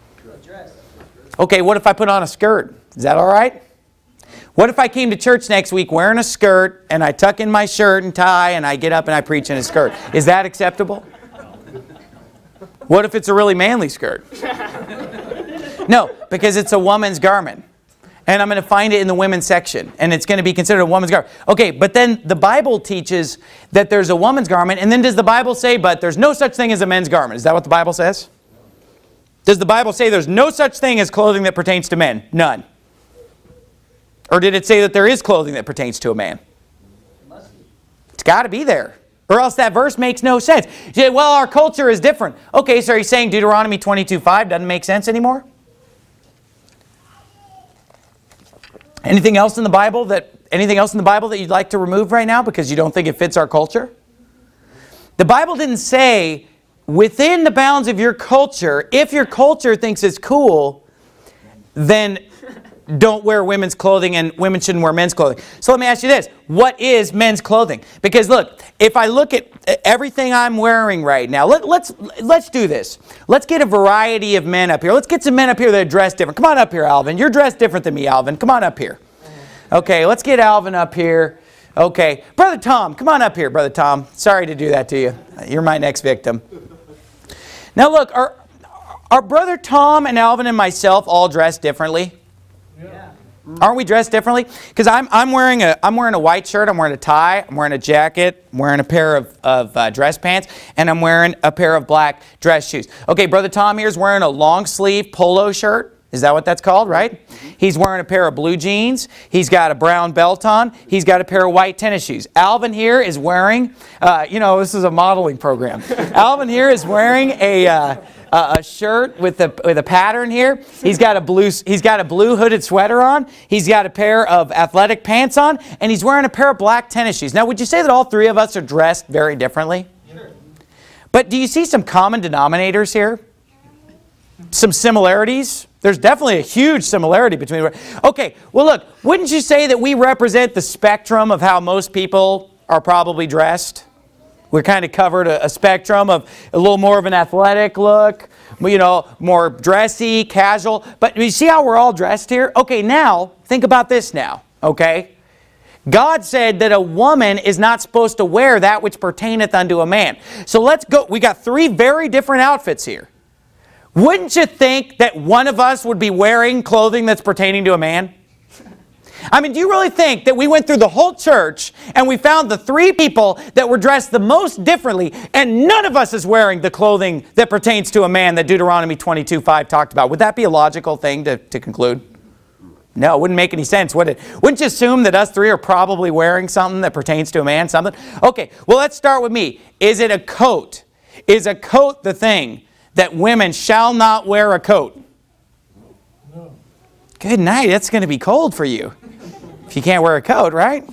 Okay, what if I put on a skirt? Is that all right? What if I came to church next week wearing a skirt and I tuck in my shirt and tie and I get up and I preach in a skirt? Is that acceptable? What if it's a really manly skirt? No, because it's a woman's garment. And I'm going to find it in the women's section. And it's going to be considered a woman's garment. Okay, but then the Bible teaches that there's a woman's garment. And then does the Bible say, but there's no such thing as a men's garment? Is that what the Bible says? Does the Bible say there's no such thing as clothing that pertains to men? None. Or did it say that there is clothing that pertains to a man? It's got to be there. Or else that verse makes no sense. You say, well, our culture is different. Okay, so are you saying Deuteronomy 22:5 doesn't make sense anymore? Anything else in the Bible that you'd like to remove right now because you don't think it fits our culture? The Bible didn't say within the bounds of your culture, if your culture thinks it's cool, then don't wear women's clothing and women shouldn't wear men's clothing. So let me ask you this. What is men's clothing? Because look, if I look at everything I'm wearing right now, let's do this. Let's get a variety of men up here. Let's get some men up here that are dressed different. Come on up here, Alvin. You're dressed different than me, Alvin. Come on up here. Okay, let's get Alvin up here. Okay. Brother Tom, come on up here, Brother Tom. Sorry to do that to you. You're my next victim. Now look, are Brother Tom and Alvin and myself all dressed differently? Yeah. Aren't we dressed differently? Because I'm wearing a white shirt, I'm wearing a tie, I'm wearing a jacket, I'm wearing a pair of dress pants, and I'm wearing a pair of black dress shoes. Okay, Brother Tom here's wearing a long sleeve polo shirt. Is that what that's called, right? He's wearing a pair of blue jeans. He's got a brown belt on. He's got a pair of white tennis shoes. Alvin here is wearing, this is a modeling program. Alvin here is wearing a shirt with a pattern here. He's got a blue hooded sweater on. He's got a pair of athletic pants on, and he's wearing a pair of black tennis shoes. Now, would you say that all three of us are dressed very differently? Sure. But do you see some common denominators here? Some similarities? There's definitely a huge similarity between... Okay, well look, wouldn't you say that we represent the spectrum of how most people are probably dressed? We're kind of covered a spectrum of a little more of an athletic look, more dressy, casual. But you see how we're all dressed here? Okay, now, think about this now, okay? God said that a woman is not supposed to wear that which pertaineth unto a man. So let's go. We got three very different outfits here. Wouldn't you think that one of us would be wearing clothing that's pertaining to a man? I mean, do you really think that we went through the whole church and we found the three people that were dressed the most differently and none of us is wearing the clothing that pertains to a man that Deuteronomy 22:5 talked about? Would that be a logical thing to conclude? No, it wouldn't make any sense, would it? Wouldn't you assume that us three are probably wearing something that pertains to a man, something? Okay, well, let's start with me. Is it a coat? Is a coat the thing that women shall not wear a coat? No. Good night. It's going to be cold for you if you can't wear a coat, right?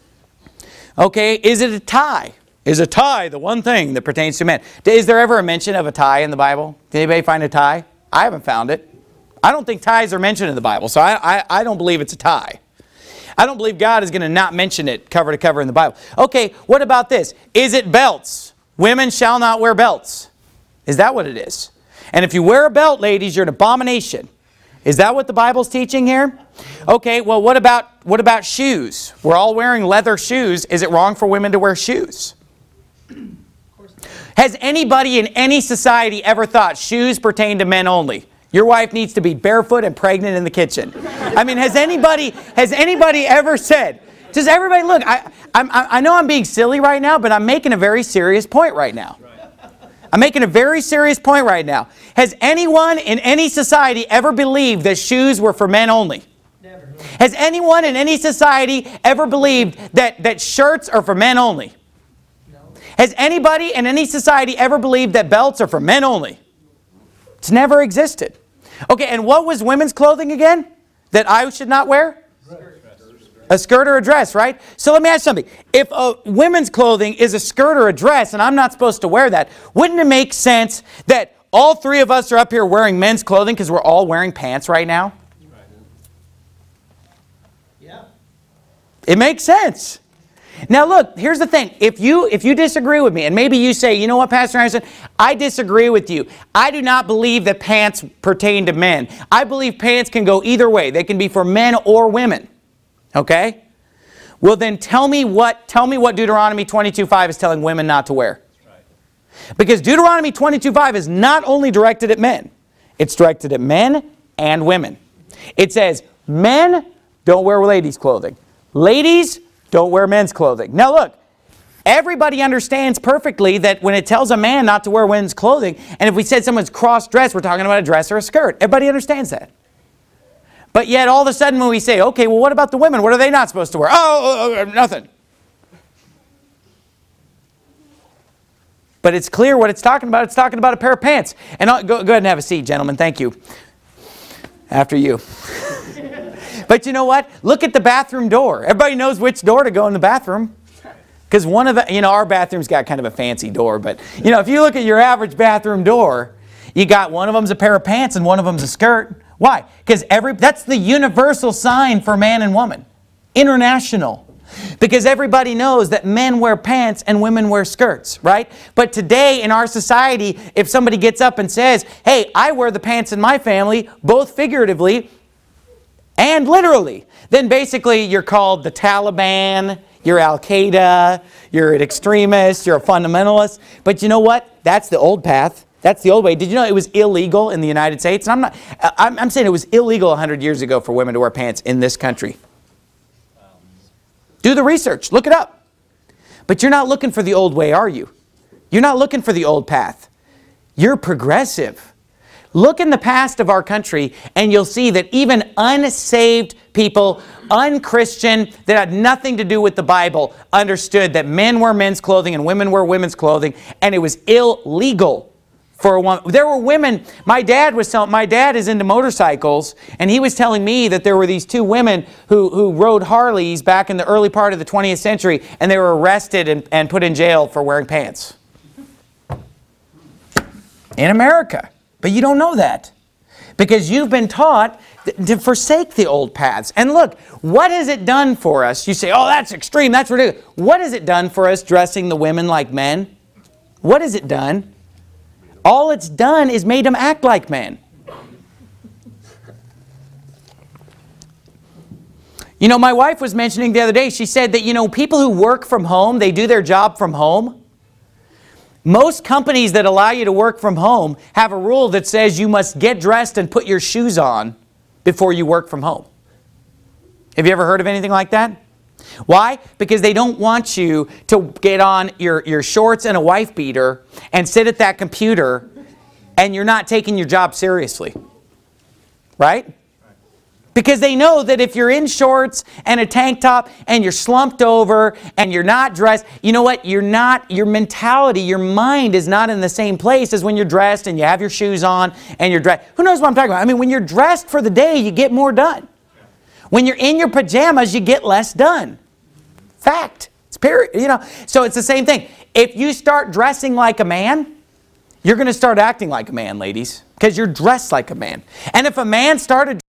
Okay, is it a tie? Is a tie the one thing that pertains to men? Is there ever a mention of a tie in the Bible? Did anybody find a tie? I haven't found it. I don't think ties are mentioned in the Bible, so I don't believe it's a tie. I don't believe God is going to not mention it cover to cover in the Bible. Okay, what about this? Is it belts? Women shall not wear belts. Is that what it is? And if you wear a belt, ladies, you're an abomination. Is that what the Bible's teaching here? Okay, well, what about shoes? We're all wearing leather shoes. Is it wrong for women to wear shoes? Has anybody in any society ever thought shoes pertain to men only? Your wife needs to be barefoot and pregnant in the kitchen. I mean, has anybody ever said, does everybody, look, I know I'm being silly right now, but I'm making a very serious point right now. I'm making a very serious point right now. Has anyone in any society ever believed that shoes were for men only? Never. Has anyone in any society ever believed that shirts are for men only? No. Has anybody in any society ever believed that belts are for men only? It's never existed. Okay, and what was women's clothing again that I should not wear? A skirt or a dress, right? So let me ask you something. If a women's clothing is a skirt or a dress and I'm not supposed to wear that, wouldn't it make sense that all three of us are up here wearing men's clothing because we're all wearing pants right now? Yeah. It makes sense. Now look, here's the thing. If you disagree with me, and maybe you say, you know what, Pastor Anderson, I disagree with you. I do not believe that pants pertain to men. I believe pants can go either way. They can be for men or women. Okay? Well then tell me what Deuteronomy 22:5 is telling women not to wear. Because Deuteronomy 22:5 is not only directed at men. It's directed at men and women. It says, men, don't wear ladies' clothing. Ladies, don't wear men's clothing. Now look, everybody understands perfectly that when it tells a man not to wear women's clothing, and if we said someone's cross-dressed, we're talking about a dress or a skirt. Everybody understands that. But yet all of a sudden when we say, okay, well what about the women? What are they not supposed to wear? Oh, nothing. But it's clear what it's talking about. It's talking about a pair of pants. And go ahead and have a seat, gentlemen. Thank you. After you. But you know what? Look at the bathroom door. Everybody knows which door to go in the bathroom. Because one of the, our bathroom's got kind of a fancy door. But, if you look at your average bathroom door, you got one of them's a pair of pants and one of them's a skirt. Why? Because that's the universal sign for man and woman. International. Because everybody knows that men wear pants and women wear skirts, right? But today in our society, if somebody gets up and says, hey, I wear the pants in my family, both figuratively and literally, then basically you're called the Taliban, you're Al-Qaeda, you're an extremist, you're a fundamentalist. But you know what? That's the old path. That's the old way. Did you know it was illegal in the United States? And I'm saying it was illegal 100 years ago for women to wear pants in this country. Do the research. Look it up. But you're not looking for the old way, are you? You're not looking for the old path. You're progressive. Look in the past of our country and you'll see that even unsaved people, unchristian, that had nothing to do with the Bible, understood that men wear men's clothing and women wear women's clothing, and it was illegal for a woman. There were women, my dad is into motorcycles, and he was telling me that there were these two women who rode Harleys back in the early part of the 20th century, and they were arrested and put in jail for wearing pants. In America. But you don't know that. Because you've been taught to forsake the old paths. And look, what has it done for us? You say, oh, that's extreme, that's ridiculous. What has it done for us dressing the women like men? What has it done? All it's done is made them act like men. My wife was mentioning the other day, she said that, people who work from home, they do their job from home. Most companies that allow you to work from home have a rule that says you must get dressed and put your shoes on before you work from home. Have you ever heard of anything like that? Why? Because they don't want you to get on your shorts and a wife beater and sit at that computer and you're not taking your job seriously. Right? Because they know that if you're in shorts and a tank top and you're slumped over and you're not dressed, you know what? Your mentality, your mind is not in the same place as when you're dressed and you have your shoes on and you're dressed. Who knows what I'm talking about? I mean, when you're dressed for the day, you get more done. When you're in your pajamas, you get less done. Fact. It's period. So it's the same thing. If you start dressing like a man, you're going to start acting like a man, ladies, because you're dressed like a man. And if a man started